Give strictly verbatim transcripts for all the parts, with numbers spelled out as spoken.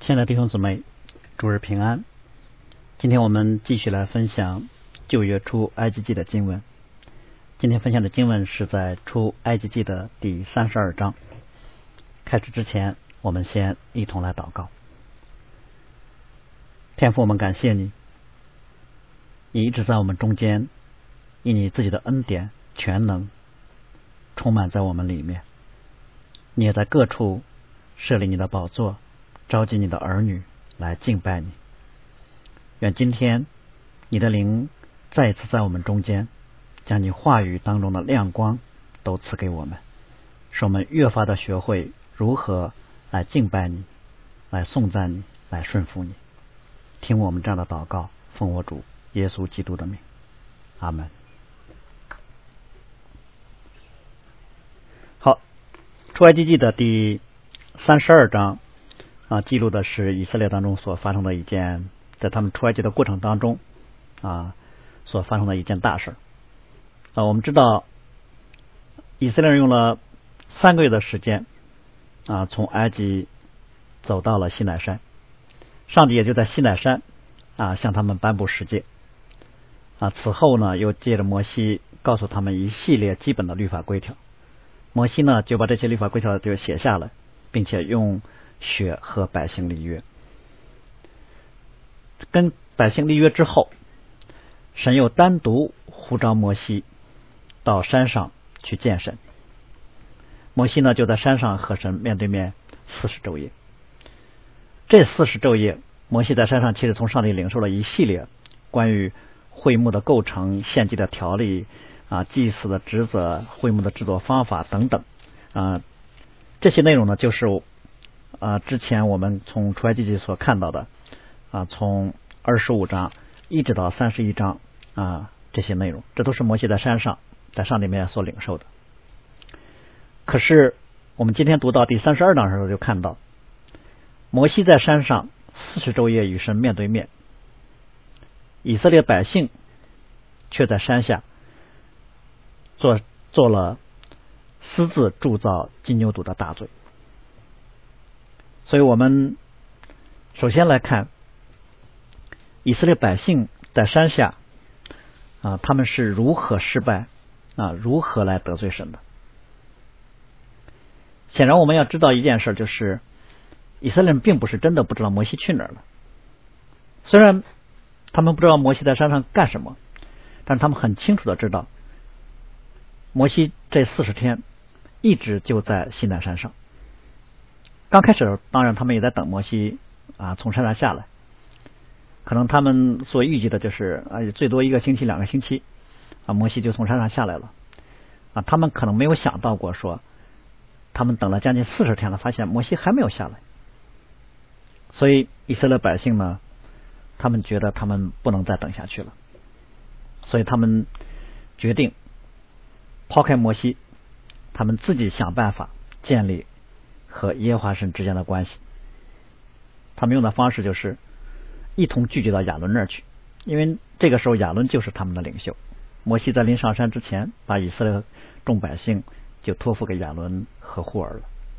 亲爱的弟兄姊妹，主日平安。今天我们继续来分享旧约出埃及记的经文。今天分享的经文是在出埃及记的第三十二章。开始之前，我们先一同来祷告。天父，我们感谢你，你一直在我们中间，以你自己的恩典全能充满在我们里面。你也在各处设立你的宝座，召集你的儿女来敬拜你。愿今天你的灵再一次在我们中间，将你话语当中的亮光都赐给我们，使我们越发的学会如何来敬拜你，来颂赞你，来顺服你。听我们这样的祷告，奉我主耶稣基督的名，阿门。好，出埃及记的第三十二章啊，记录的是以色列当中所发生的一件，在他们出埃及的过程当中啊所发生的一件大事啊。我们知道以色列人用了三个月的时间啊，从埃及走到了西乃山，上帝也就在西乃山啊向他们颁布十诫啊。此后呢，又借着摩西告诉他们一系列基本的律法规条。摩西呢就把这些律法规条就写下来，并且用血和百姓立约。跟百姓立约之后，神又单独呼召摩西到山上去见神。摩西呢就在山上和神面对面四十昼夜。这四十昼夜，摩西在山上其实从上帝领受了一系列关于会幕的构成、献祭的条例啊、祭司的职责、会幕的制作方法等等啊。这些内容呢，就是啊之前我们从出埃及记所看到的啊，从二十五章一直到三十一章啊，这些内容，这都是摩西在山上在上帝面前所领受的。可是我们今天读到第三十二章的时候，就看到摩西在山上四十昼夜与神面对面，以色列百姓却在山下做做了私自铸造金牛犊的大罪。所以我们首先来看以色列百姓在山下啊，他们是如何失败啊，如何来得罪神的。显然我们要知道一件事，就是以色列人并不是真的不知道摩西去哪儿了。虽然他们不知道摩西在山上干什么，但他们很清楚的知道摩西这四十天一直就在西奈山上。刚开始当然他们也在等摩西啊从山上下来，可能他们所预计的就是啊最多一个星期两个星期啊摩西就从山上下来了啊。他们可能没有想到过说他们等了将近四十天了，发现摩西还没有下来。所以以色列百姓呢，他们觉得他们不能再等下去了，所以他们决定抛开摩西，他们自己想办法建立和耶和华神之间的关系。他们用的方式就是一同聚集到亚伦那儿去，因为这个时候亚伦就是他们的领袖。摩西在临上山之前，把以色列众百姓就托付给亚伦和户尔了。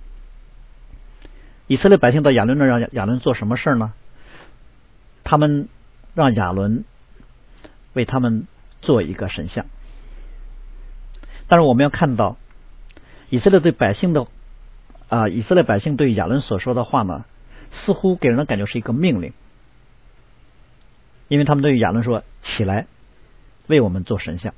以色列百姓到亚伦那儿，让亚伦做什么事呢？他们让亚伦为他们做一个神像。但是我们要看到以色列对百姓的啊、呃，以色列百姓对亚伦所说的话呢，似乎给人的感觉是一个命令，因为他们对亚伦说：“起来，为我们做神像。”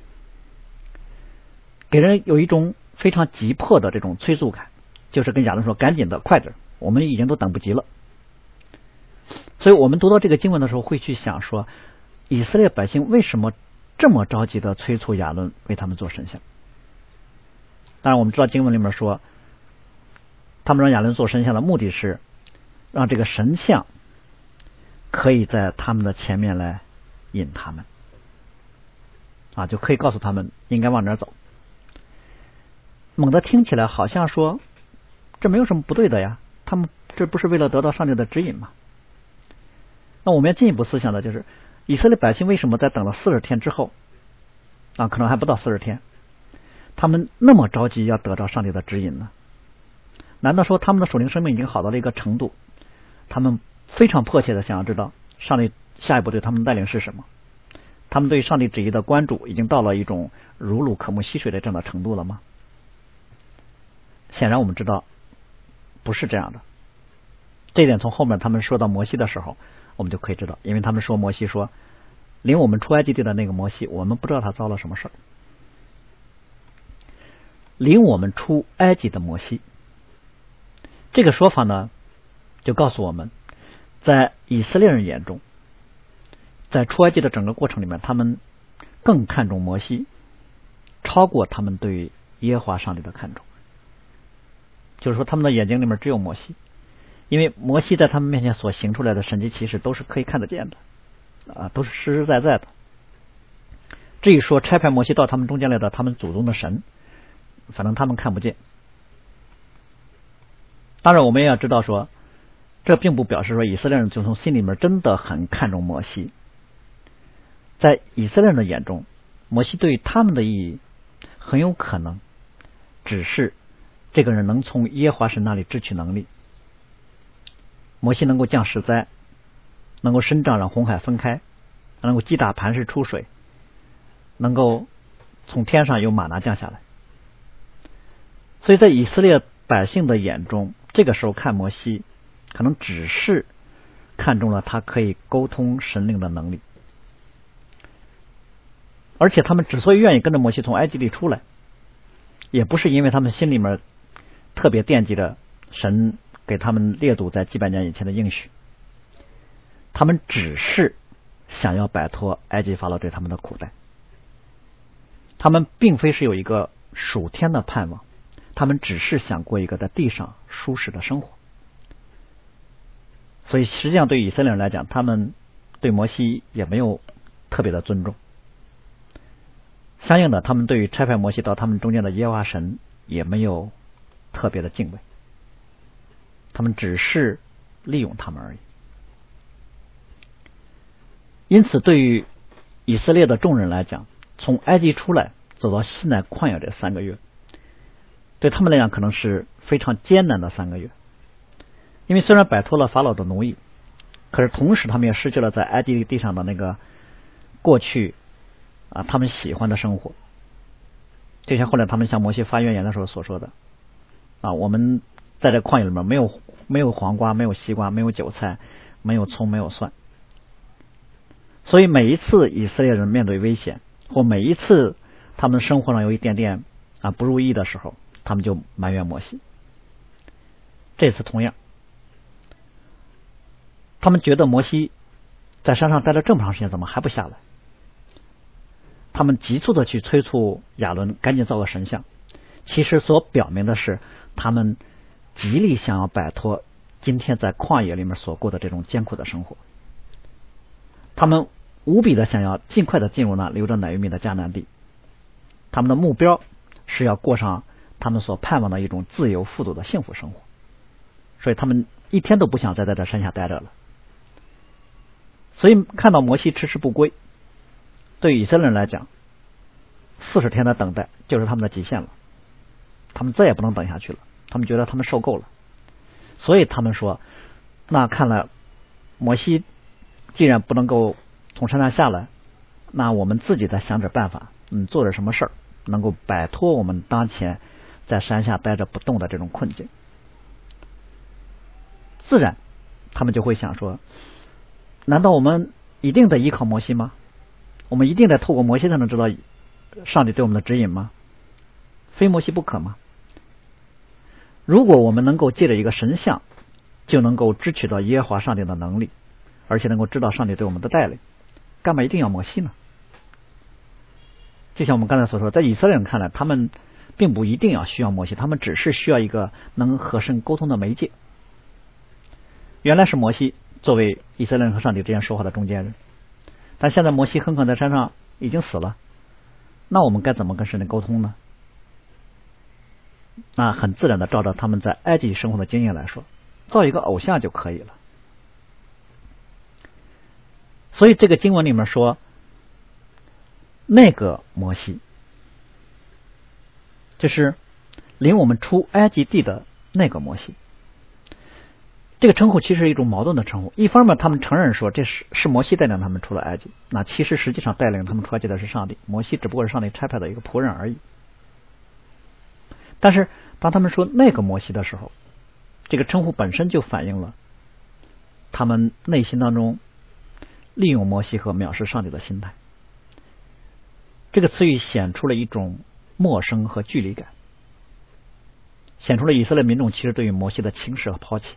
给人有一种非常急迫的这种催促感，就是跟亚伦说：“赶紧的，快点，我们已经都等不及了。”所以我们读到这个经文的时候，会去想说，以色列百姓为什么这么着急的催促亚伦为他们做神像？当然我们知道经文里面说，他们让亚伦做神像的目的是让这个神像可以在他们的前面来引他们啊，就可以告诉他们应该往哪儿走。猛地听起来好像说这没有什么不对的呀，他们这不是为了得到上帝的指引吗？那我们要进一步思想的就是，以色列百姓为什么在等了四十天之后啊，可能还不到四十天，他们那么着急要得到上帝的指引呢？难道说他们的属灵生命已经好到了一个程度， 他们非常迫切的想要知道上帝下一步对他们的带领是什么。他们对上帝旨意的关注已经到了一种如鹿渴慕溪水的这样的程度了吗？显然我们知道不是这样的。这一点从后面他们说到摩西的时候我们就可以知道，因为他们说摩西说领我们出埃及地的那个摩西，我们不知道他遭了什么事儿。领我们出埃及的摩西，这个说法呢就告诉我们，在以色列人眼中，在出埃及的整个过程里面，他们更看重摩西，超过他们对耶和华上帝的看重。就是说他们的眼睛里面只有摩西，因为摩西在他们面前所行出来的神迹奇事都是可以看得见的啊，都是实实在在的。至于说差派摩西到他们中间来的他们祖宗的神，反正他们看不见。当然我们也要知道说，这并不表示说以色列人就从心里面真的很看重摩西。在以色列人的眼中，摩西对他们的意义很有可能只是这个人能从耶和华神那里支取能力。摩西能够降十灾，能够伸杖让红海分开，能够击打磐石出水，能够从天上有玛拿降下来。所以在以色列百姓的眼中，这个时候看摩西可能只是看中了他可以沟通神灵的能力。而且他们之所以愿意跟着摩西从埃及里出来，也不是因为他们心里面特别惦记着神给他们列祖在几百年以前的应许，他们只是想要摆脱埃及法老对他们的苦待。他们并非是有一个属天的盼望，他们只是想过一个在地上舒适的生活。所以实际上对于以色列人来讲，他们对摩西也没有特别的尊重，相应的他们对于差派摩西到他们中间的耶和华神也没有特别的敬畏，他们只是利用他们而已。因此对于以色列的众人来讲，从埃及出来走到西奈旷野这三个月，对他们来讲可能是非常艰难的三个月。因为虽然摆脱了法老的奴役，可是同时他们也失去了在埃及地上的那个过去啊他们喜欢的生活。就像后来他们向摩西发怨言的时候所说的啊，我们在这旷野里面没有没有黄瓜，没有西瓜，没有韭菜，没有葱，没有蒜。所以每一次以色列人面对危险，或每一次他们生活上有一点点啊不如意的时候，他们就埋怨摩西。这次同样，他们觉得摩西在山上待了这么长时间，怎么还不下来？他们急促的去催促亚伦赶紧造个神像，其实所表明的是他们极力想要摆脱今天在旷野里面所过的这种艰苦的生活。他们无比的想要尽快的进入那流着奶与蜜的迦南地，他们的目标是要过上他们所盼望的一种自由富足的幸福生活，所以他们一天都不想再在这山下待着了。所以看到摩西迟迟不归，对于以色列人来讲，四十天的等待就是他们的极限了，他们再也不能等下去了，他们觉得他们受够了。所以他们说，那看来摩西既然不能够从山上下来，那我们自己再想点办法，嗯，做点什么事儿，能够摆脱我们当前在山下待着不动的这种困境。自然他们就会想说，难道我们一定得依靠摩西吗？我们一定得透过摩西才能知道上帝对我们的指引吗？非摩西不可吗？如果我们能够借着一个神像就能够支取到耶和华上帝的能力，而且能够知道上帝对我们的带领，干嘛一定要摩西呢？就像我们刚才所说，在以色列人看来，他们并不一定要需要摩西，他们只是需要一个能和神沟通的媒介。原来是摩西作为以色列人和上帝之间说话的中间人，但现在摩西很可能在山上已经死了，那我们该怎么跟神沟通呢？那很自然的照着他们在埃及生活的经验来说，造一个偶像就可以了。所以这个经文里面说，那个摩西就是领我们出埃及地的那个摩西。 这个称呼其实是一种矛盾的称呼。一方面他们承认说这是是摩西带领他们出了埃及，那其实实际上带领他们出埃及的是上帝，摩西只不过是上帝差派的一个仆人而已。但是当他们说那个摩西的时候，这个称呼本身就反映了他们内心当中利用摩西和藐视上帝的心态。这个词语显出了一种陌生和距离感，显出了以色列民众其实对于摩西的轻视和抛弃，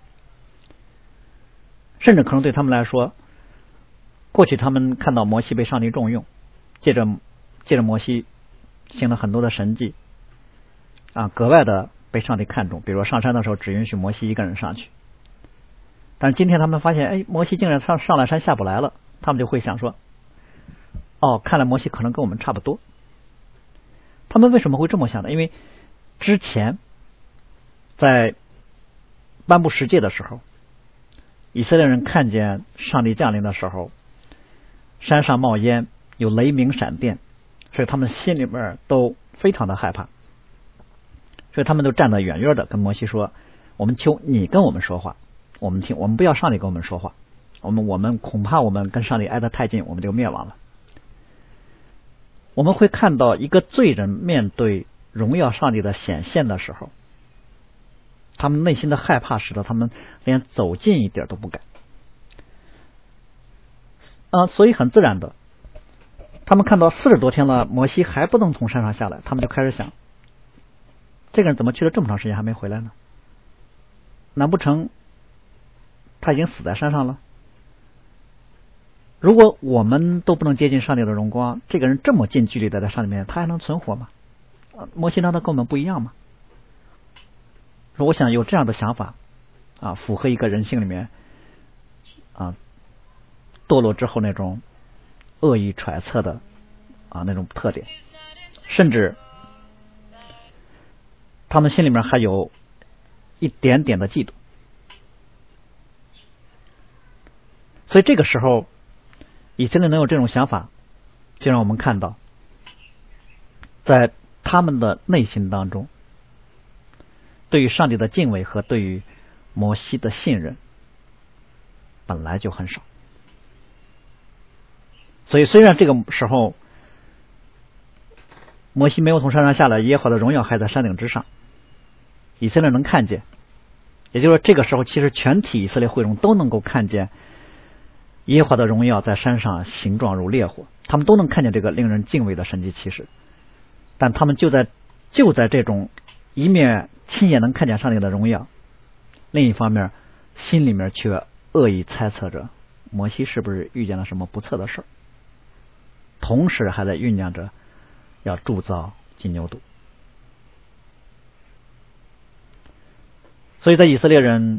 甚至可能对他们来说，过去他们看到摩西被上帝重用，借着借着摩西行了很多的神迹啊，格外的被上帝看重，比如说上山的时候只允许摩西一个人上去。但是今天他们发现，哎，摩西竟然上上了山下不来了，他们就会想说，哦，看来摩西可能跟我们差不多。他们为什么会这么想呢？因为之前在颁布十诫的时候，以色列人看见上帝降临的时候，山上冒烟，有雷鸣闪电，所以他们心里面都非常的害怕，所以他们都站得远远的跟摩西说，我们求你跟我们说话，我们听，我们不要上帝跟我们说话，我们我们恐怕我们跟上帝挨得太近，我们就灭亡了。我们会看到一个罪人面对荣耀上帝的显现的时候，他们内心的害怕使得他们连走近一点都不敢啊，所以很自然的，他们看到四十多天了，摩西还不能从山上下来，他们就开始想，这个人怎么去了这么长时间还没回来呢？难不成他已经死在山上了？如果我们都不能接近上帝的荣光，这个人这么近距离的在上帝面前，他还能存活吗？摩西难道跟我们不一样吗？我想有这样的想法啊，符合一个人性里面啊堕落之后那种恶意揣测的啊那种特点，甚至他们心里面还有一点点的嫉妒。所以这个时候以色列能有这种想法，就让我们看到在他们的内心当中对于上帝的敬畏和对于摩西的信任本来就很少。所以虽然这个时候摩西没有从山上下来，耶和华的荣耀还在山顶之上，以色列能看见，也就是说这个时候其实全体以色列会众都能够看见耶和华的荣耀在山上形状如烈火，他们都能看见这个令人敬畏的神迹奇事。但他们就在就在这种一面亲眼能看见上帝的荣耀，另一方面心里面却恶意猜测着摩西是不是遇见了什么不测的事，同时还在酝酿着要铸造金牛犊。所以在以色列人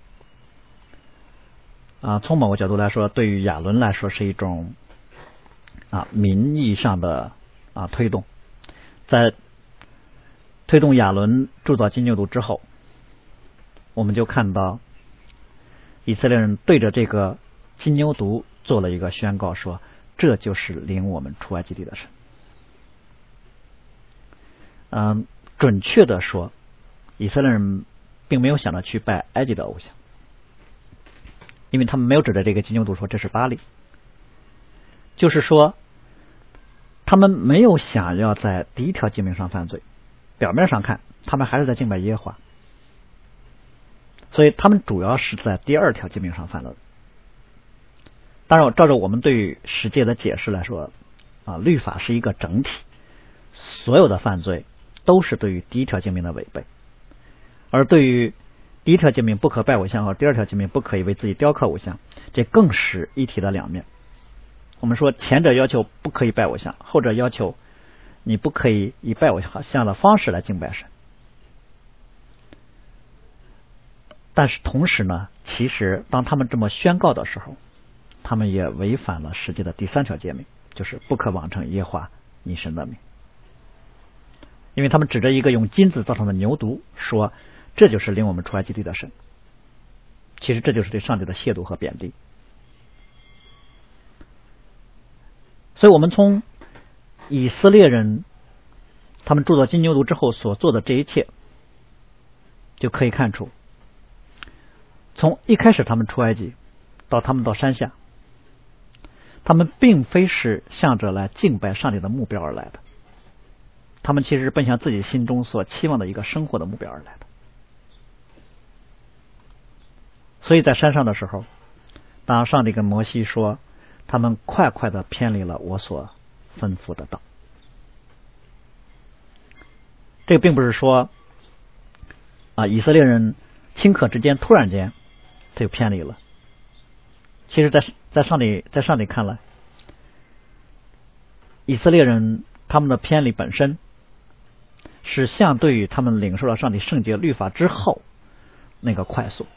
啊，从某个角度来说，对于亚伦来说是一种啊名义上的啊推动。在推动亚伦铸造金牛犊之后，我们就看到以色列人对着这个金牛犊做了一个宣告，说这就是领我们出埃及地的神。嗯，准确的说，以色列人并没有想着去拜埃及的偶像，因为他们没有指着这个金牛犊说这是巴力，就是说他们没有想要在第一条诫命上犯罪，表面上看他们还是在敬拜耶和华，所以他们主要是在第二条诫命上犯了。当然照着我们对于十诫的解释来说啊，律法是一个整体，所有的犯罪都是对于第一条诫命的违背，而对于第一条诫命不可拜偶像和第二条诫命不可以为自己雕刻偶像，这更是一体的两面。我们说前者要求不可以拜偶像，后者要求你不可以以拜偶像的方式来敬拜神。但是同时呢，其实当他们这么宣告的时候，他们也违反了实际的第三条诫命，就是不可妄称耶和华你神的名。因为他们指着一个用金子造成的牛犊说这就是领我们出埃及地的神，其实这就是对上帝的亵渎和贬低。所以我们从以色列人他们铸造金牛犊之后所做的这一切就可以看出， 从一开始他们出埃及到他们到山下，他们并非是向着来敬拜上帝的目标而来的，他们其实是奔向自己心中所期望的一个生活的目标而来的。所以在山上的时候，当上帝跟摩西说他们快快的偏离了我所吩咐的道，这个并不是说啊以色列人顷刻之间突然间他就偏离了。其实在在上帝在上帝看来，以色列人他们的偏离本身是相对于他们领受了上帝圣洁律法之后那个快速。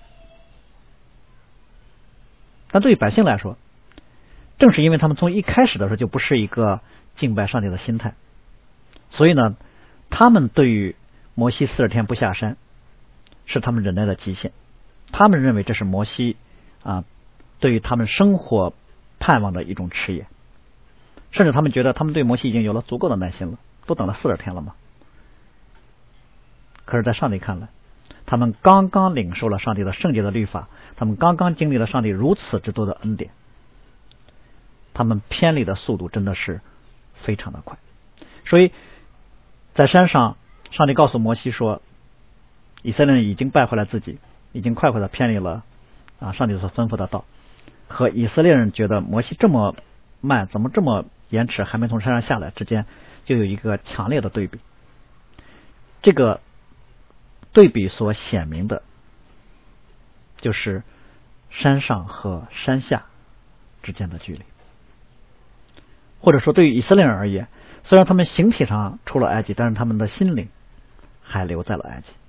但对于百姓来说，正是因为他们从一开始的时候就不是一个敬拜上帝的心态，所以呢，他们对于摩西四十天不下山是他们忍耐的极限。他们认为这是摩西啊对于他们生活盼望的一种迟延，甚至他们觉得他们对摩西已经有了足够的耐心了，都等了四十天了嘛。可是在上帝看来，他们刚刚领受了上帝的圣洁的律法，他们刚刚经历了上帝如此之多的恩典，他们偏离的速度真的是非常的快。所以在山上，上帝告诉摩西说，以色列人已经败坏了自己，已经快快的偏离了啊上帝所吩咐的道，和以色列人觉得摩西这么慢，怎么这么延迟，还没从山上下来之间就有一个强烈的对比。这个对比所显明的就是山上和山下之间的距离。或者说对于以色列人而言，虽然他们形体上出了埃及，但是他们的心灵还留在了埃及。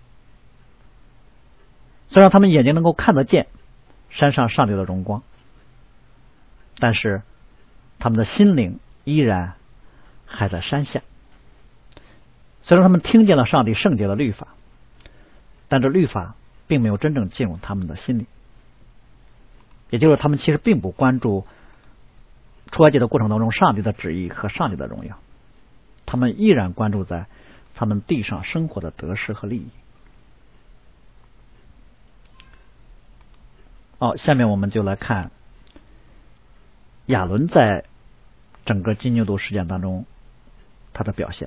虽然他们眼睛能够看得见山上上帝的荣光，但是他们的心灵依然还在山下。虽然他们听见了上帝圣洁的律法，但这律法并没有真正进入他们的心里。也就是他们其实并不关注出埃及的过程当中上帝的旨意和上帝的荣耀，他们依然关注在他们地上生活的得失和利益。好，下面我们就来看亚伦在整个金牛犊事件当中他的表现。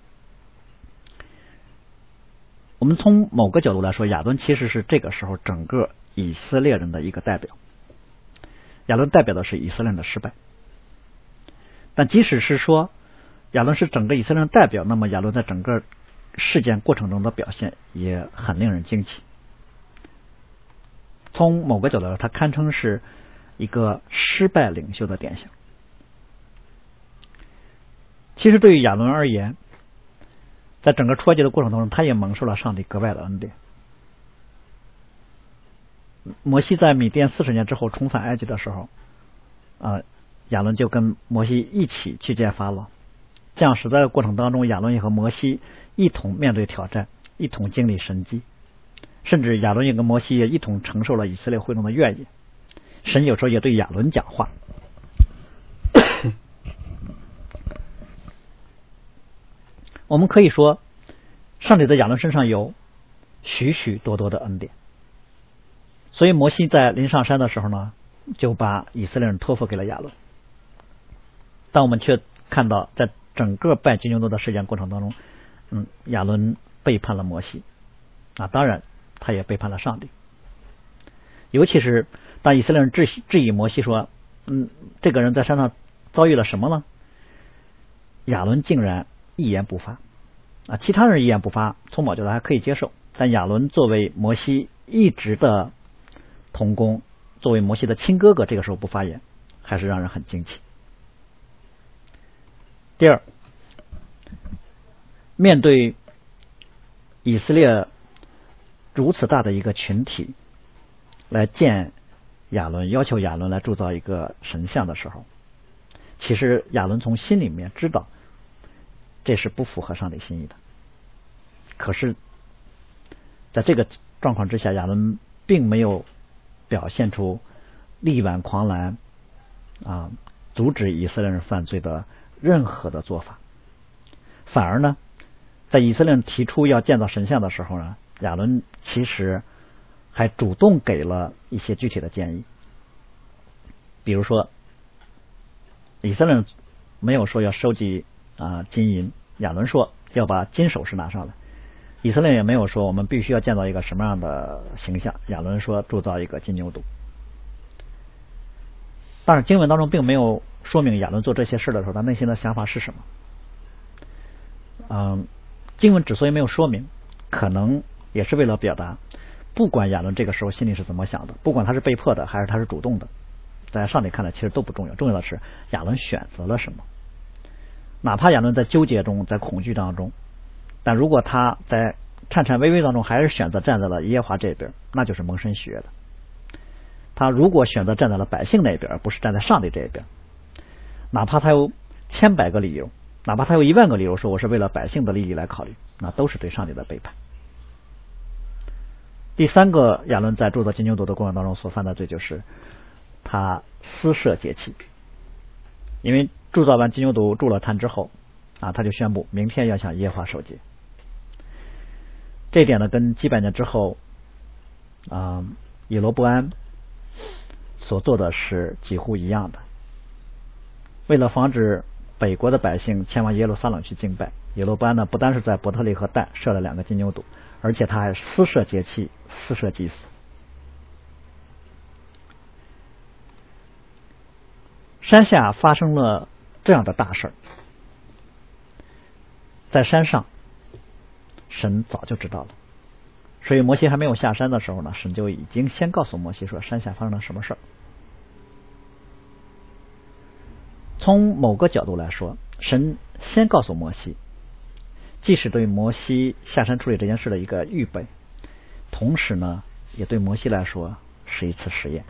我们从某个角度来说，亚伦其实是这个时候整个以色列人的一个代表。亚伦代表的是以色列人的失败，但即使是说亚伦是整个以色列人代表，那么亚伦在整个事件过程中的表现也很令人惊奇。从某个角度来说，他堪称是一个失败领袖的典型。其实对于亚伦而言，在整个出埃及的过程当中，他也蒙受了上帝格外的恩典。摩西在米甸四十年之后重返埃及的时候，呃，亚伦就跟摩西一起去见法老。这样实在的过程当中，亚伦也和摩西一同面对挑战，一同经历神迹，甚至亚伦也跟摩西也一同承受了以色列会众的怨言。神有时候也对亚伦讲话。我们可以说，上帝在亚伦身上有许许多多的恩典，所以摩西在临上山的时候呢，就把以色列人托付给了亚伦。但我们却看到，在整个拜金牛犊的事件过程当中，嗯，亚伦背叛了摩西，啊，当然他也背叛了上帝。尤其是当以色列人质质疑摩西说，嗯，这个人在山上遭遇了什么呢？亚伦竟然一言不发啊！其他人一言不发，从某角度还可以接受，但亚伦作为摩西一直的同工，作为摩西的亲哥哥，这个时候不发言，还是让人很惊奇。第二，面对以色列如此大的一个群体来见亚伦，要求亚伦来铸造一个神像的时候，其实亚伦从心里面知道这是不符合上帝心意的。可是在这个状况之下，亚伦并没有表现出力挽狂澜啊，阻止以色列人犯罪的任何的做法。反而呢，在以色列人提出要建造神像的时候呢，亚伦其实还主动给了一些具体的建议。比如说，以色列人没有说要收集啊金银，亚伦说要把金首饰拿上来。以色列也没有说我们必须要建造一个什么样的形象，亚伦说铸造一个金牛犊。但是经文当中并没有说明亚伦做这些事的时候他内心的想法是什么。嗯，经文之所以没有说明，可能也是为了表达，不管亚伦这个时候心里是怎么想的，不管他是被迫的还是他是主动的，在上帝看来其实都不重要，重要的是亚伦选择了什么。哪怕亚伦在纠结中，在恐惧当中，但如果他在颤颤巍巍当中还是选择站在了耶和华这边，那就是蒙神喜悦的。他如果选择站在了百姓那边，而不是站在上帝这边，哪怕他有千百个理由，哪怕他有一万个理由说我是为了百姓的利益来考虑，那都是对上帝的背叛。第三个，亚伦在铸造金牛犊的过程当中所犯的罪就是他私设节期。因为铸造完金牛犊铸了坛之后啊，他就宣布明天要向耶和华守节。这一点呢，跟几百年之后啊耶罗波安所做的是几乎一样的。为了防止北国的百姓前往耶路撒冷去敬拜，耶罗波安呢不单是在伯特利和但设了两个金牛犊，而且他还私设节期，私设祭司。山下发生了这样的大事，在山上神早就知道了，所以摩西还没有下山的时候呢，神就已经先告诉摩西说山下发生了什么事儿。从某个角度来说，神先告诉摩西，既是对摩西下山处理这件事的一个预备，同时呢也对摩西来说是一次实验。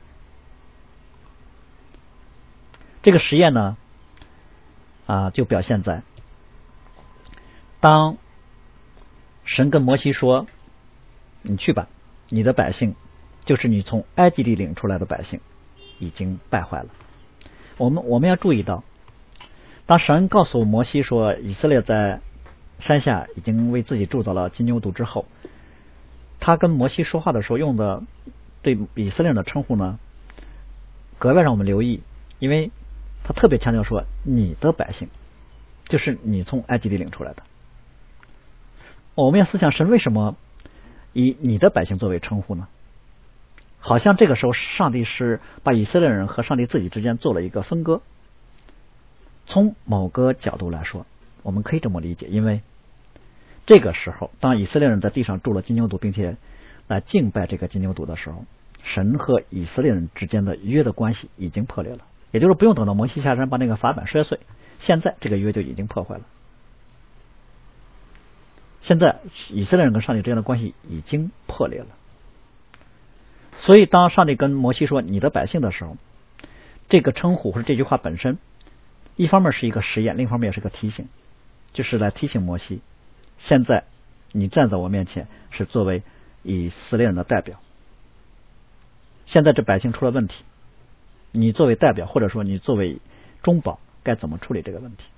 这个实验呢啊，就表现在当神跟摩西说你去吧，你的百姓就是你从埃及地领出来的百姓已经败坏了。我们我们要注意到，当神告诉摩西说以色列在山下已经为自己铸造了金牛犊之后，他跟摩西说话的时候用的对以色列人的称呼呢格外让我们留意，因为他特别强调说你的百姓就是你从埃及地领出来的。我们要思想神为什么以你的百姓作为称呼呢？好像这个时候上帝是把以色列人和上帝自己之间做了一个分割。从某个角度来说我们可以这么理解，因为这个时候当以色列人在地上铸了金牛犊并且来敬拜这个金牛犊的时候，神和以色列人之间的约的关系已经破裂了，也就是不用等到摩西下山把那个法版摔碎，现在这个约就已经破坏了。现在以色列人跟上帝之间的关系已经破裂了。所以当上帝跟摩西说你的百姓的时候，这个称呼或者这句话本身一方面是一个实验，另一方面也是个提醒，就是来提醒摩西，现在你站在我面前是作为以色列人的代表，现在这百姓出了问题，你作为代表或者说你作为中保该怎么处理这个问题。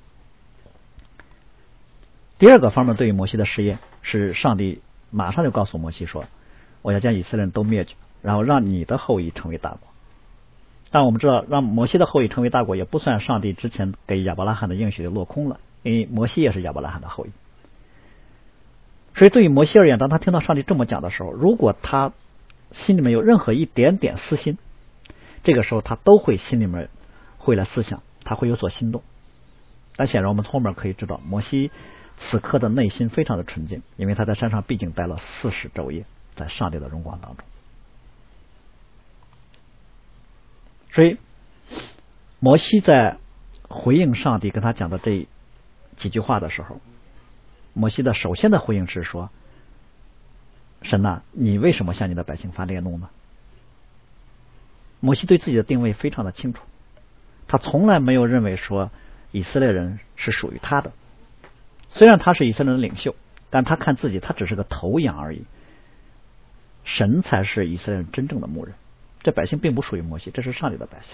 第二个方面对于摩西的试验是上帝马上就告诉摩西说我要将以色列人都灭绝，然后让你的后裔成为大国。但我们知道让摩西的后裔成为大国也不算上帝之前给亚伯拉罕的应许落空了，因为摩西也是亚伯拉罕的后裔。所以对于摩西而言，当他听到上帝这么讲的时候，如果他心里面有任何一点点私心，这个时候他都会心里面会来思想，他会有所心动。但显然我们从后面可以知道摩西此刻的内心非常的纯净，因为他在山上毕竟待了四十昼夜，在上帝的荣光当中。所以摩西在回应上帝跟他讲的这几句话的时候，摩西的首先的回应是说神啊，你为什么向你的百姓发烈怒呢？摩西对自己的定位非常的清楚，他从来没有认为说以色列人是属于他的，虽然他是以色列人的领袖，但他看自己他只是个头羊而已，神才是以色列人真正的牧人，这百姓并不属于摩西，这是上帝的百姓。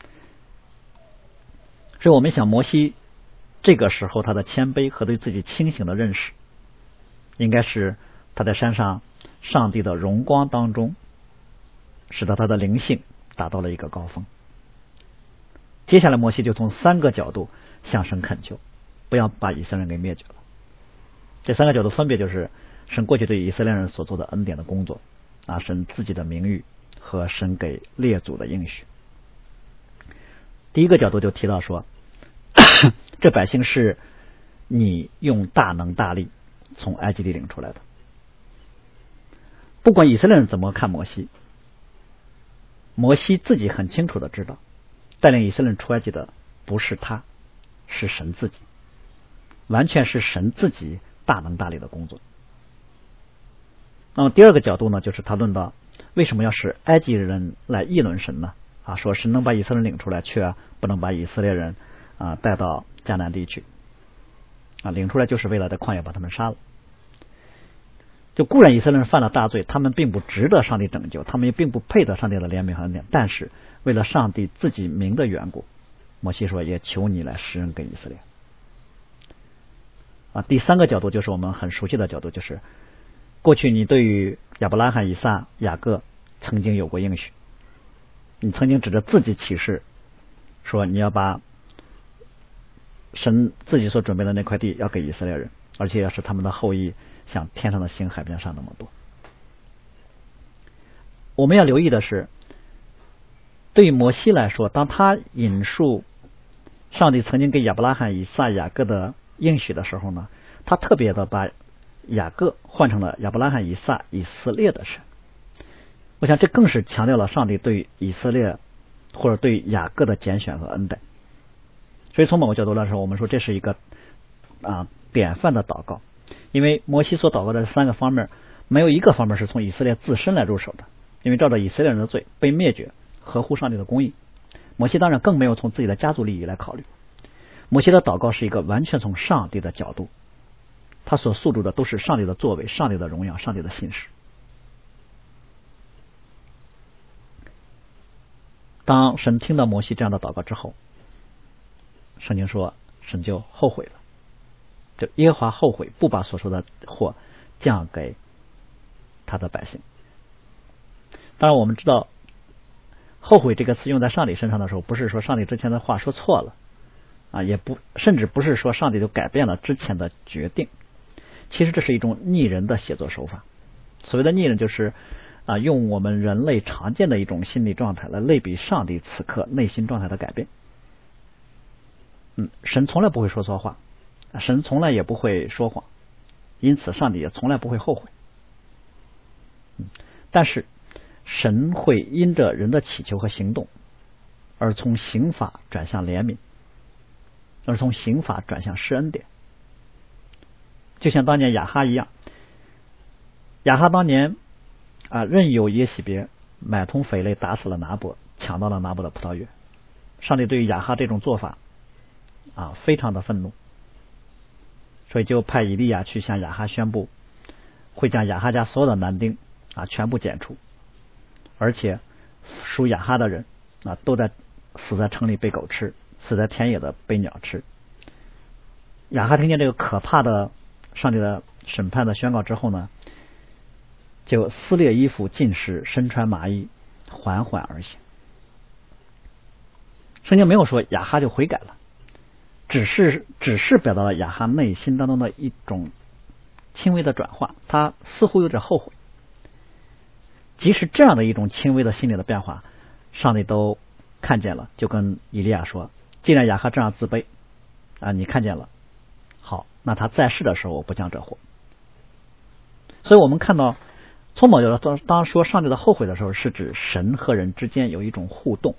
所以我们想摩西这个时候他的谦卑和对自己清醒的认识，应该是他在山上上帝的荣光当中，使得他的灵性达到了一个高峰。接下来摩西就从三个角度向神恳求，不要把以色列人给灭绝了。这三个角度分别就是神过去对以色列人所做的恩典的工作啊，神自己的名誉和神给列祖的应许。第一个角度就提到说这百姓是你用大能大力从埃及地领出来的。不管以色列人怎么看摩西，摩西自己很清楚的知道，带领以色列人出埃及的不是他，是神自己，完全是神自己大能大力的工作。那么第二个角度呢，就是他论到为什么要使埃及人来议论神呢？啊，说神能把以色列人领出来，却不能把以色列人啊带到迦南地去啊，领出来就是为了在旷野把他们杀了。就固然以色列人犯了大罪，他们并不值得上帝拯救，他们也并不配得上帝的怜悯和恩典，但是为了上帝自己名的缘故，摩西说也求你来施恩给以色列。啊，第三个角度就是我们很熟悉的角度，就是过去你对于亚伯拉罕、以撒、雅各曾经有过应许，你曾经指着自己起誓说你要把神自己所准备的那块地要给以色列人，而且要使他们的后裔像天上的星海边上那么多。我们要留意的是，对于摩西来说，当他引述上帝曾经给亚伯拉罕、以撒、雅各的应许的时候呢，他特别的把雅各换成了亚伯拉罕、以撒、以色列的神。我想这更是强调了上帝对以色列或者对雅各的拣选和恩待。所以从某个角度来说，我们说这是一个啊典范的祷告，因为摩西所祷告的三个方面，没有一个方面是从以色列自身来入手的，因为照着以色列人的罪被灭绝，合乎上帝的公义。摩西当然更没有从自己的家族利益来考虑。摩西的祷告是一个完全从上帝的角度，他所诉诸的都是上帝的作为、上帝的荣耀、上帝的信实。当神听到摩西这样的祷告之后，圣经说神就后悔了，就耶和华后悔不把所说的祸降给他的百姓。当然我们知道后悔这个词用在上帝身上的时候，不是说上帝之前的话说错了啊，也不甚至不是说上帝就改变了之前的决定。其实这是一种拟人的写作手法。所谓的拟人就是啊，用我们人类常见的一种心理状态来类比上帝此刻内心状态的改变。嗯，神从来不会说错话，神从来也不会说谎，因此上帝也从来不会后悔。嗯，但是神会因着人的祈求和行动，而从刑法转向怜悯，而从刑法转向施恩典。就像当年亚哈一样，亚哈当年啊，任由耶洗别买通匪类打死了拿伯，抢到了拿伯的葡萄园。上帝对于亚哈这种做法啊，非常的愤怒，所以就派以利亚去向亚哈宣布，会将亚哈家所有的男丁啊全部剪除，而且属亚哈的人啊都在死在城里被狗吃，死在田野的被鸟吃。亚哈听见这个可怕的上帝的审判的宣告之后呢，就撕裂衣服，尽食，身穿麻衣，缓缓而行。圣经没有说亚哈就悔改了，只是只是表达了亚哈内心当中的一种轻微的转化，他似乎有点后悔。即使这样的一种轻微的心理的变化，上帝都看见了，就跟以利亚说，既然亚哈这样自卑啊，你看见了，好，那他在世的时候我不降这祸。所以我们看到从某角度当说上帝的后悔的时候，是指神和人之间有一种互动，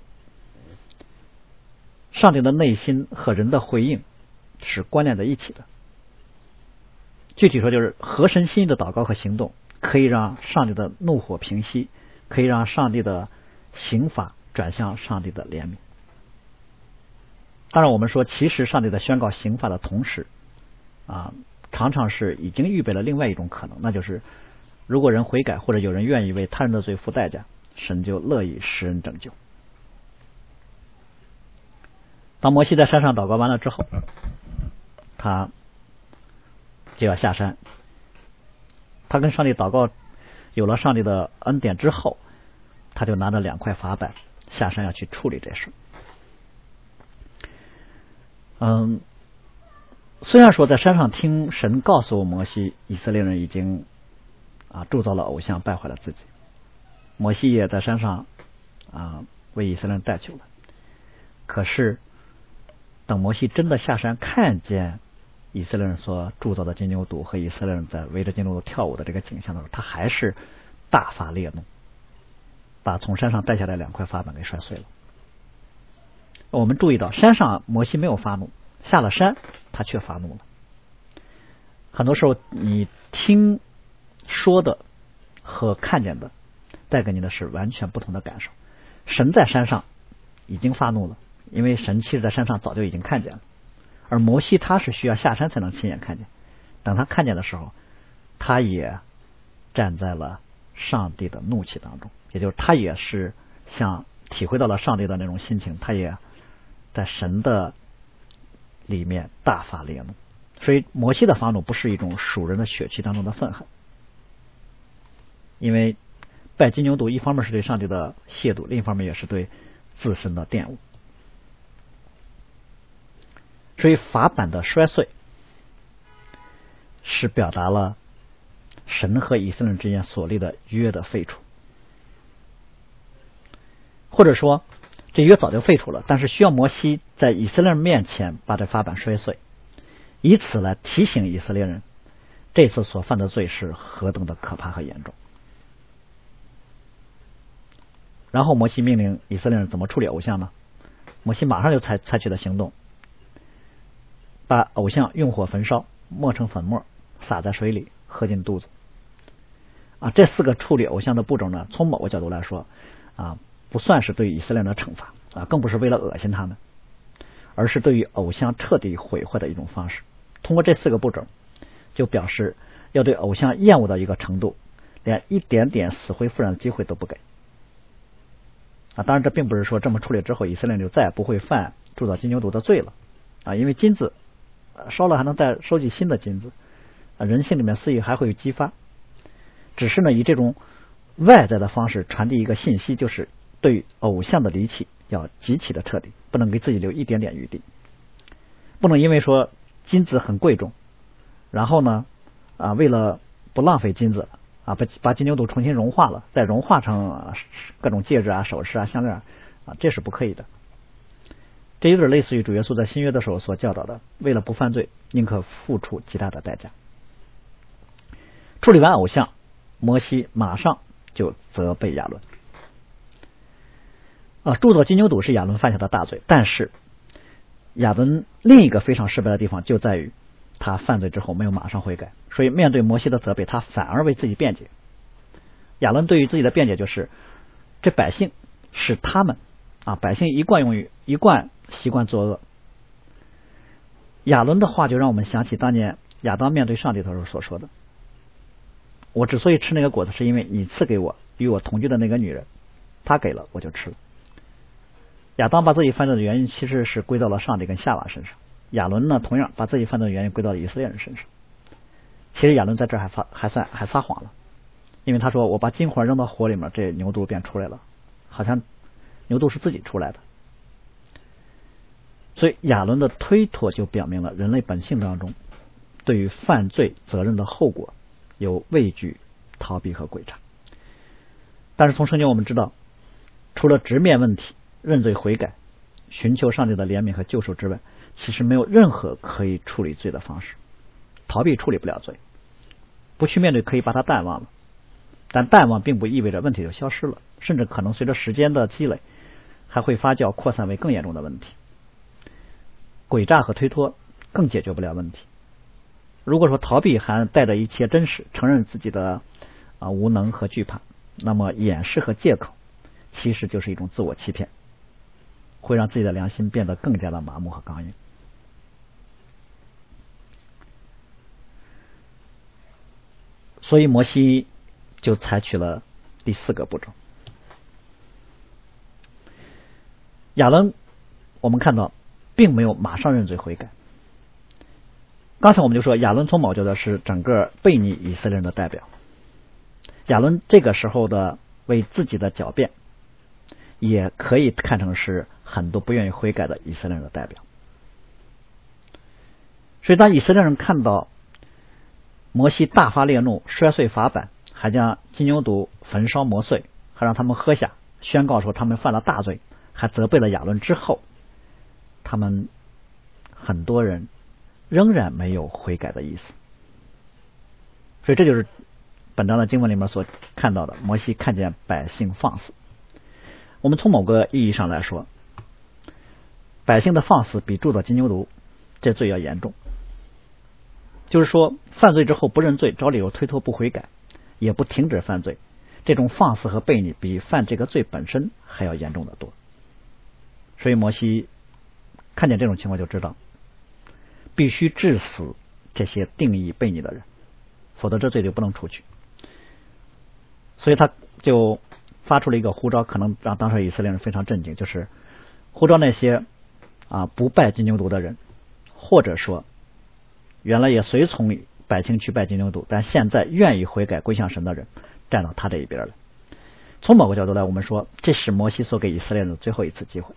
上帝的内心和人的回应是关联在一起的。具体说就是合神心意的祷告和行动可以让上帝的怒火平息，可以让上帝的刑罚转向上帝的怜悯。当然我们说其实上帝在宣告刑罚的同时啊，常常是已经预备了另外一种可能，那就是如果人悔改，或者有人愿意为他人的罪付代价，神就乐意施恩拯救。当摩西在山上祷告完了之后，他就要下山。他跟上帝祷告有了上帝的恩典之后，他就拿着两块法板下山要去处理这事。嗯，虽然说在山上听神告诉摩西，以色列人已经啊铸造了偶像，败坏了自己，摩西也在山上啊为以色列人代求了。可是等摩西真的下山看见以色列人所铸造的金牛犊和以色列人在围着金牛犊跳舞的这个景象的时候，他还是大发烈怒，把从山上带下来两块法板给摔碎了。我们注意到山上摩西没有发怒，下了山他却发怒了。很多时候你听说的和看见的带给你的是完全不同的感受。神在山上已经发怒了，因为神其实在山上早就已经看见了，而摩西他是需要下山才能亲眼看见。等他看见的时候，他也站在了上帝的怒气当中，也就是他也是像体会到了上帝的那种心情，他也在神的里面大发烈怒。所以摩西的发怒不是一种属人的血气当中的愤恨，因为拜金牛犊一方面是对上帝的亵渎，另一方面也是对自身的玷污。所以法版的摔碎是表达了神和以色列人之间所立的约的废除，或者说这约早就废除了，但是需要摩西在以色列人面前把这法版摔碎，以此来提醒以色列人这次所犯的罪是何等的可怕和严重。然后摩西命令以色列人怎么处理偶像呢？摩西马上就采采取了行动，把偶像用火焚烧，磨成粉末，撒在水里，喝进肚子。啊，这四个处理偶像的步骤呢，从某个角度来说啊，不算是对以色列人的惩罚啊，更不是为了恶心他们，而是对于偶像彻底毁坏的一种方式。通过这四个步骤，就表示要对偶像厌恶到一个程度，连一点点死灰复燃的机会都不给。啊，当然这并不是说这么处理之后，以色列人就再也不会犯铸造金牛犊的罪了啊，因为金子烧了还能再收集新的金子啊，人性里面私欲还会有激发。只是呢，以这种外在的方式传递一个信息，就是对偶像的离弃要极其的彻底，不能给自己留一点点余地，不能因为说金子很贵重，然后呢啊为了不浪费金子啊，把把金牛犊重新融化了，再融化成、啊、各种戒指啊、首饰啊、项链啊，这是不可以的。这有点类似于主耶稣在新约的时候所教导的，为了不犯罪，宁可付出极大的代价。处理完偶像，摩西马上就责备亚伦。啊，铸造金牛犊是亚伦犯下的大罪，但是亚伦另一个非常失败的地方就在于他犯罪之后没有马上悔改，所以面对摩西的责备，他反而为自己辩解。亚伦对于自己的辩解就是，这百姓是他们啊，百姓一贯用于一贯习惯作恶。亚伦的话就让我们想起当年亚当面对上帝的时候所说的：我之所以吃那个果子，是因为你赐给我与我同居的那个女人，她给了我就吃了。亚当把自己犯罪的原因其实是归到了上帝跟夏娃身上，亚伦呢同样把自己犯罪的原因归到了以色列人身上。其实亚伦在这还发还算还撒谎了，因为他说我把金环扔到火里面，这牛犊便出来了，好像牛犊是自己出来的。所以亚伦的推脱就表明了人类本性当中对于犯罪责任的后果有畏惧、逃避和诡诈。但是从圣经我们知道，除了直面问题、认罪悔改、寻求上帝的怜悯和救赎之外，其实没有任何可以处理罪的方式。逃避处理不了罪，不去面对可以把它淡忘了，但淡忘并不意味着问题就消失了，甚至可能随着时间的积累还会发酵扩散为更严重的问题。诡诈和推脱更解决不了问题。如果说逃避还带着一切真实，承认自己的、呃、无能和惧怕，那么掩饰和借口其实就是一种自我欺骗，会让自己的良心变得更加的麻木和刚硬。所以摩西就采取了第四个步骤。亚伦我们看到并没有马上认罪悔改。刚才我们就说亚伦从某角度是整个悖逆以色列人的代表， 亚伦这个时候的为自己的狡辩，也可以看成是很多不愿意悔改的以色列人的代表。所以当以色列人看到摩西大发烈怒，摔碎法版，还将金牛犊焚烧磨碎，还让他们喝下，宣告说他们犯了大罪，还责备了亚伦之后，他们很多人仍然没有悔改的意思。所以这就是本章的经文里面所看到的，摩西看见百姓放肆。我们从某个意义上来说，百姓的放肆比铸造金牛犊这罪要严重。就是说，犯罪之后不认罪，找理由推脱不悔改，也不停止犯罪，这种放肆和悖逆比犯这个罪本身还要严重的多。所以摩西看见这种情况就知道，必须治死这些定义悖逆的人，否则这罪就不能除去。所以他就发出了一个呼召，可能让当时以色列人非常震惊，就是呼召那些啊不拜金牛犊的人，或者说原来也随从百姓去拜金牛犊，但现在愿意悔改归向神的人，站到他这一边了。从某个角度来，我们说这是摩西所给以色列人的最后一次机会，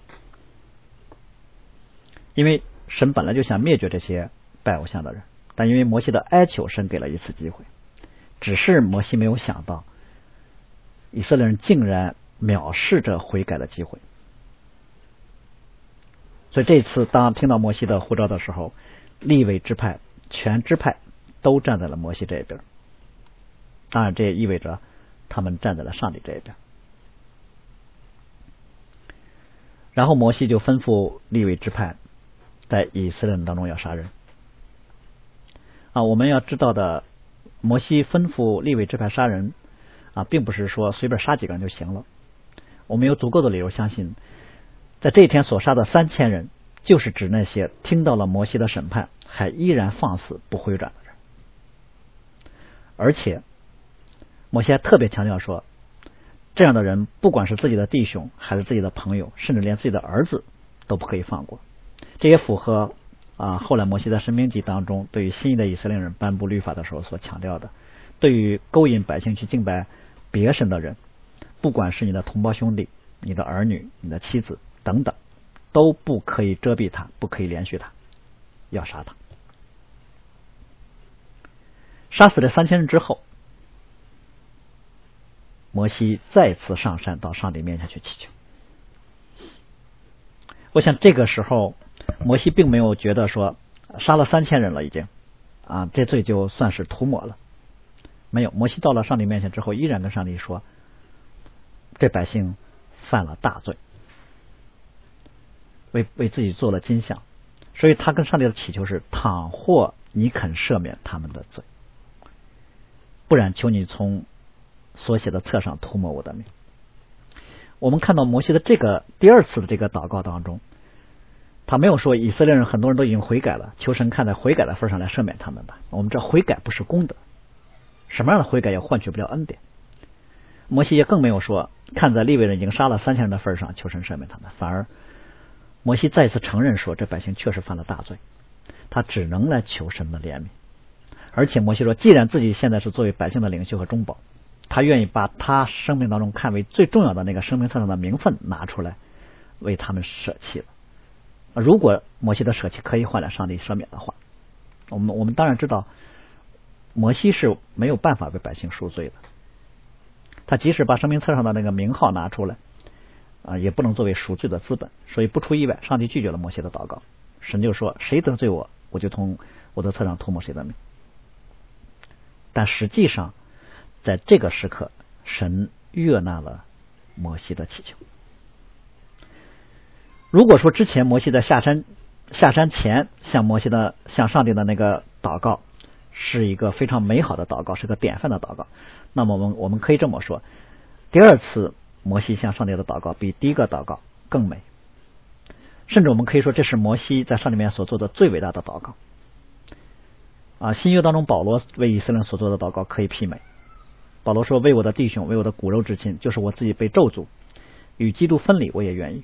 因为神本来就想灭绝这些拜偶像的人，但因为摩西的哀求，神给了一次机会。只是摩西没有想到，以色列人竟然藐视着悔改的机会。所以这次当听到摩西的呼召的时候，利未支派全支派都站在了摩西这一边，当然这也意味着他们站在了上帝这一边。然后摩西就吩咐利未支派在以色列人当中要杀人啊。我们要知道的，摩西吩咐利未支派杀人啊，并不是说随便杀几个人就行了。我们有足够的理由相信，在这一天所杀的三千人，就是指那些听到了摩西的审判还依然放肆不回转的人。而且摩西还特别强调说，这样的人不管是自己的弟兄还是自己的朋友，甚至连自己的儿子都不可以放过。这也符合啊后来摩西在申命记当中对于新一的以色列人颁布律法的时候所强调的，对于勾引百姓去敬拜别神的人，不管是你的同胞兄弟、你的儿女、你的妻子等等，都不可以遮蔽他，不可以连续他，要杀他。杀死这三千人之后，摩西再次上山到上帝面前去祈求。我想这个时候摩西并没有觉得说杀了三千人了已经啊，这罪就算是涂抹了。没有，摩西到了上帝面前之后，依然跟上帝说，这百姓犯了大罪，为为自己做了金像，所以他跟上帝的祈求是，倘或你肯赦免他们的罪，不然求你从所写的册上涂抹我的名。我们看到摩西的这个第二次的这个祷告当中，他没有说以色列人很多人都已经悔改了，求神看在悔改的份上来赦免他们吧。我们这悔改不是功德，什么样的悔改也换取不了恩典。摩西也更没有说看在利未人已经杀了三千人的份上求神赦免他们，反而摩西再次承认说这百姓确实犯了大罪，他只能来求神的怜悯。而且摩西说，既然自己现在是作为百姓的领袖和中保，他愿意把他生命当中看为最重要的那个生命册上的名分拿出来为他们舍弃了。如果摩西的舍弃可以换来上帝赦免的话，我们我们当然知道摩西是没有办法为百姓赎罪的，他即使把生命册上的那个名号拿出来啊，也不能作为赎罪的资本。所以不出意外，上帝拒绝了摩西的祷告，神就说，谁得罪我，我就从我的册上涂抹谁的名。但实际上在这个时刻，神悦纳了摩西的祈求。如果说之前摩西在下山下山前向摩西的向上帝的那个祷告是一个非常美好的祷告，是个典范的祷告，那么我们我们可以这么说，第二次摩西向上帝的祷告比第一个祷告更美，甚至我们可以说这是摩西在上帝面所做的最伟大的祷告啊。新约当中保罗为以色列人所做的祷告可以媲美。保罗说，为我的弟兄，为我的骨肉之亲，就是我自己被咒诅，与基督分离，我也愿意。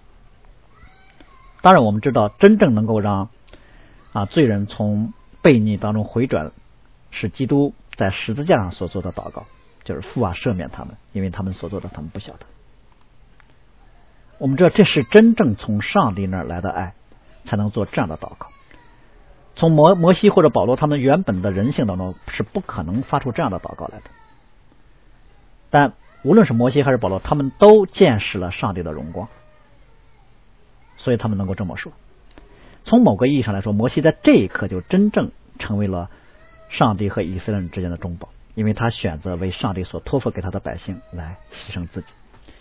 当然我们知道，真正能够让啊罪人从悖逆当中回转，是基督在十字架上所做的祷告就是父啊赦免他们，因为他们所做的他们不晓得。我们知道这是真正从上帝那儿来的爱，才能做这样的祷告。从摩摩西或者保罗他们原本的人性当中是不可能发出这样的祷告来的。但无论是摩西还是保罗，他们都见识了上帝的荣光，所以他们能够这么说。从某个意义上来说，摩西在这一刻就真正成为了上帝和以色列人之间的中保，因为他选择为上帝所托付给他的百姓来牺牲自己。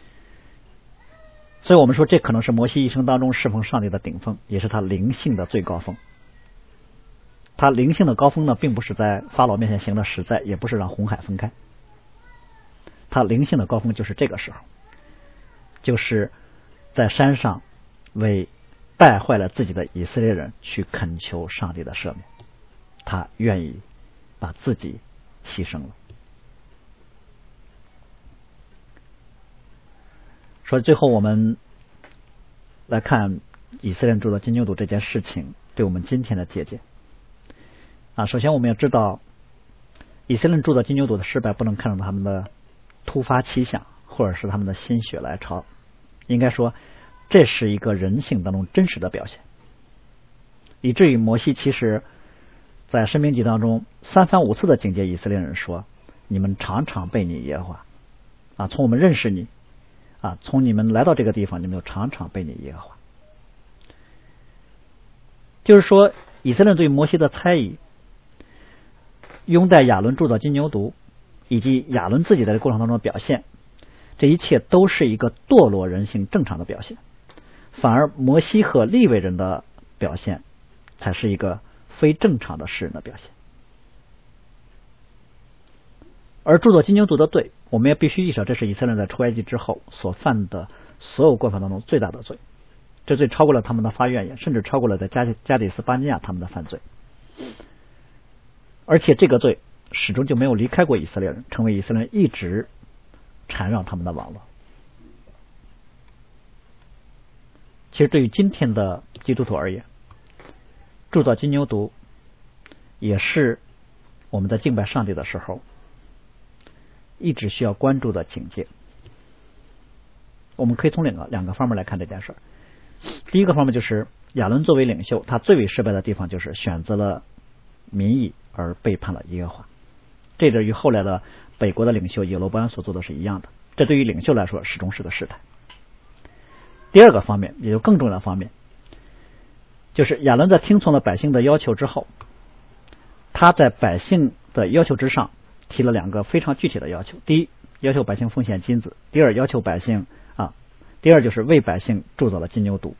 所以我们说，这可能是摩西一生当中侍奉上帝的顶峰，也是他灵性的最高峰。他灵性的高峰呢，并不是在法老面前行了十灾，也不是让红海分开。他灵性的高峰就是这个时候，就是在山上为败坏了自己的以色列人去恳求上帝的赦免，他愿意把自己牺牲了。所以最后我们来看以色列人铸造金牛犊这件事情对我们今天的借鉴啊。首先我们要知道，以色列人铸造金牛犊的失败不能看成他们的突发奇想，或者是他们的心血来潮，应该说这是一个人性当中真实的表现，以至于摩西其实在申命记当中三番五次的警戒以色列人说，你们常常背逆耶和华啊，从我们认识你啊，从你们来到这个地方，你们就常常背逆耶和华。就是说，以色列人对摩西的猜疑，拥戴亚伦铸造金牛犊，以及亚伦自己在这过程当中的表现，这一切都是一个堕落人性正常的表现，反而摩西和利未人的表现才是一个非正常的世人的表现。而铸造金牛犊的罪，我们也必须意识到，这是以色列人在出埃及之后所犯的所有过犯当中最大的罪，这罪超过了他们的发怨言，甚至超过了在加加底斯巴尼亚他们的犯罪，而且这个罪始终就没有离开过以色列人，成为以色列人一直缠绕他们的网络。其实对于今天的基督徒而言，铸造金牛犊也是我们在敬拜上帝的时候一直需要关注的警戒。我们可以从两个两个方面来看这件事。第一个方面就是亚伦作为领袖，他最为失败的地方就是选择了民意而背叛了耶和华。这个与后来的北国的领袖耶罗波安所做的是一样的，这对于领袖来说始终是个试探。第二个方面，也就更重要的方面，就是亚伦在听从了百姓的要求之后，他在百姓的要求之上提了两个非常具体的要求。第一，要求百姓奉献金子；第二，要求百姓啊，第二就是为百姓铸造了金牛犊。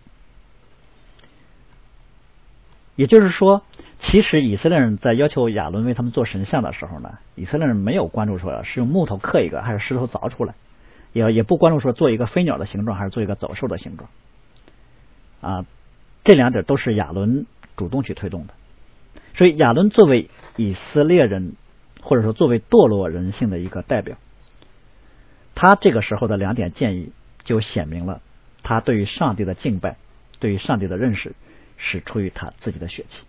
也就是说，其实以色列人在要求亚伦为他们做神像的时候呢，以色列人没有关注说是用木头刻一个还是石头凿出来，也也不关注说做一个飞鸟的形状还是做一个走兽的形状啊，这两者都是亚伦主动去推动的。所以亚伦作为以色列人或者说作为堕落人性的一个代表，他这个时候的两点建议就显明了他对于上帝的敬拜，对于上帝的认识是出于他自己的血气。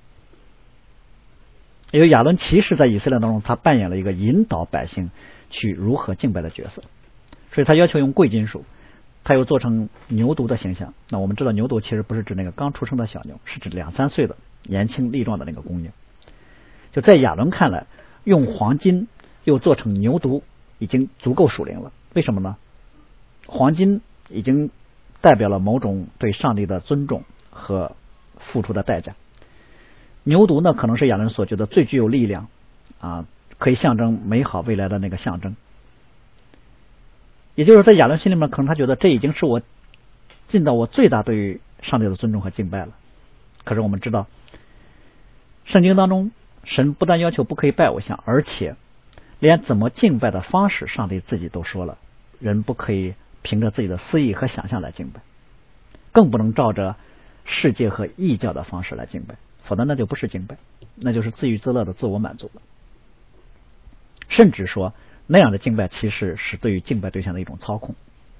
因为亚伦其实在以色列当中，他扮演了一个引导百姓去如何敬拜的角色，所以他要求用贵金属，他又做成牛犊的形象。那我们知道牛犊其实不是指那个刚出生的小牛，是指两三岁的年轻力壮的那个公牛。就在亚伦看来，用黄金又做成牛犊已经足够属灵了。为什么呢？黄金已经代表了某种对上帝的尊重和付出的代价，牛犊呢可能是亚伦所觉得最具有力量啊，可以象征美好未来的那个象征。也就是在亚伦心里面，可能他觉得这已经是我尽到我最大对于上帝的尊重和敬拜了。可是我们知道，圣经当中神不但要求不可以拜偶像，而且连怎么敬拜的方式上帝自己都说了，人不可以凭着自己的私意和想象来敬拜，更不能照着世界和异教的方式来敬拜，否则那就不是敬拜，那就是自娱自乐的自我满足了。甚至说那样的敬拜其实是对于敬拜对象的一种操控。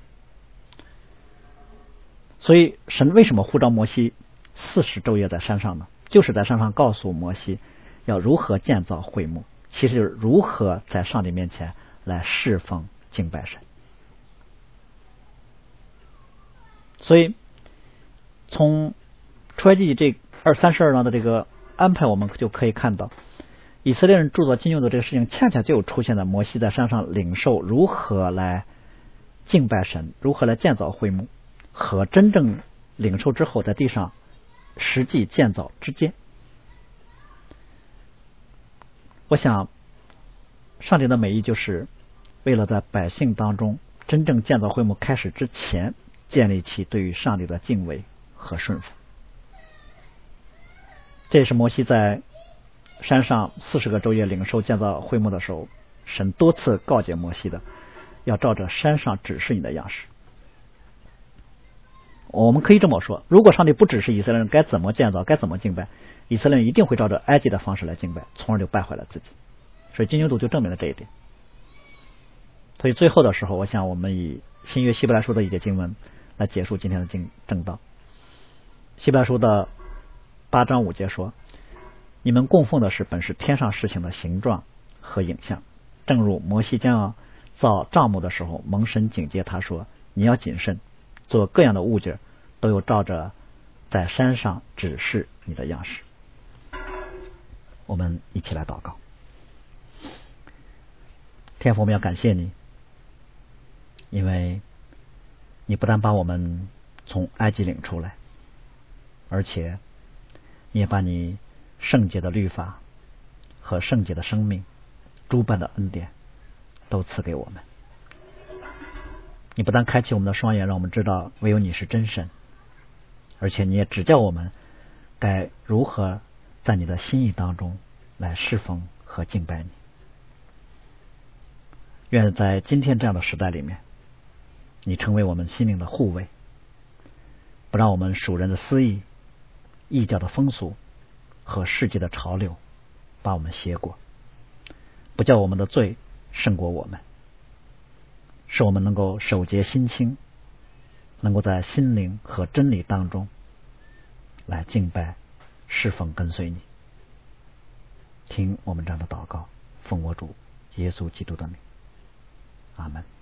所以神为什么呼召摩西四十昼夜在山上呢？就是在山上告诉摩西要如何建造会幕，其实就是如何在上帝面前来侍奉敬拜神。所以从出埃及记这二三十二章的这个安排，我们就可以看到以色列人铸造金牛犊这个事情恰恰就出现在摩西在山上领受如何来敬拜神，如何来建造会幕，和真正领受之后在地上实际建造之间。我想上帝的美意就是为了在百姓当中真正建造会幕开始之前建立起对于上帝的敬畏和顺服。这也是摩西在山上四十个昼夜领受建造会幕的时候，神多次告诫摩西的，要照着山上指示你的样式。我们可以这么说，如果上帝不指示以色列人该怎么建造，该怎么敬拜，以色列人一定会照着埃及的方式来敬拜，从而就败坏了自己。所以金牛犊就证明了这一点。所以最后的时候，我想我们以新约希伯来书的一节经文来结束今天的经正道。希伯来书的八章五节说，你们供奉的是本是天上事情的形状和影像，正如摩西将要造帐幕的时候，蒙神警戒他说，你要谨慎，做各样的物件都有照着在山上指示你的样式。我们一起来祷告。天父，我们要感谢你，因为你不但把我们从埃及领出来，而且你也把你圣洁的律法和圣洁的生命诸般的恩典都赐给我们。你不但开启我们的双眼，让我们知道唯有你是真神，而且你也指教我们该如何在你的心意当中来侍奉和敬拜你。愿在今天这样的时代里面，你成为我们心灵的护卫，不让我们属人的私意、异教的风俗和世界的潮流把我们挟过，不叫我们的罪胜过我们，使我们能够守节心清，能够在心灵和真理当中来敬拜、侍奉、跟随你。听我们这样的祷告，奉我主耶稣基督的名，阿门。